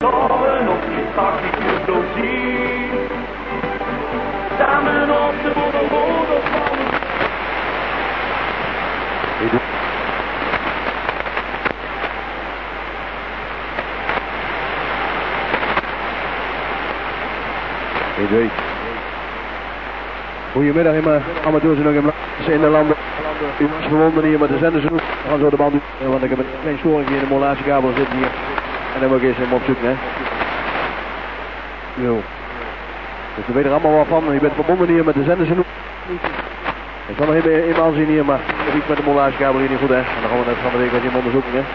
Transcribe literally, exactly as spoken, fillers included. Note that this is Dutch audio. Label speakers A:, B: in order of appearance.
A: Samen op die pakjes dossier. Samen op de borrelbodem van.
B: Idee. Goedemiddag in mijn amateurs en nog in, in de landen. U was verwonden hier met de zenders. We gaan zo de band doen, want ik heb een klein storing hier in de modulatiekabel zitten hier. En dan moet ik eerst hem opzoeken, hè. Zo. Dus we weten er allemaal wat van. Je bent verbonden hier met de zenders. Ik kan nog even eenmaal zien hier, maar er is iets met de modulatiekabel hier niet goed, hè. En dan gaan we net van de week wat in onderzoeken, hè.